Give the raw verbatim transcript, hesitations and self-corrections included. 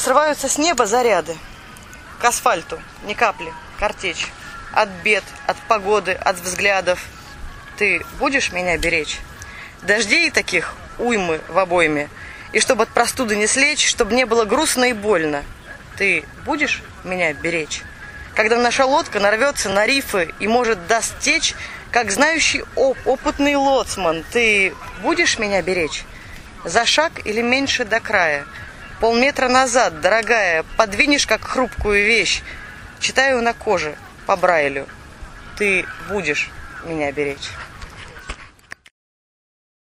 Срываются с неба заряды, к асфальту ни капли, картечь. От бед, от погоды, от взглядов. Ты будешь меня беречь? Дождей таких уймы в обойме. И чтобы от простуды не слечь, чтобы не было грустно и больно. Ты будешь меня беречь? Когда наша лодка нарвется на рифы и может даст течь, как знающий оп- опытный лоцман, ты будешь меня беречь? За шаг или меньше до края? Полметра назад, дорогая, подвинешь, как хрупкую вещь. Читаю на коже по Брайлю. Ты будешь меня беречь.